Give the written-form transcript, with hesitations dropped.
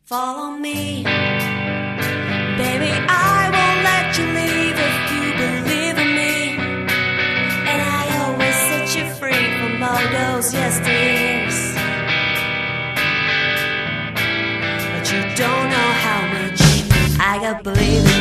Follow me, baby, I won't let you leave if you believe in me. And I always set you free from all those yesteryears. But you don't know how much I got believing.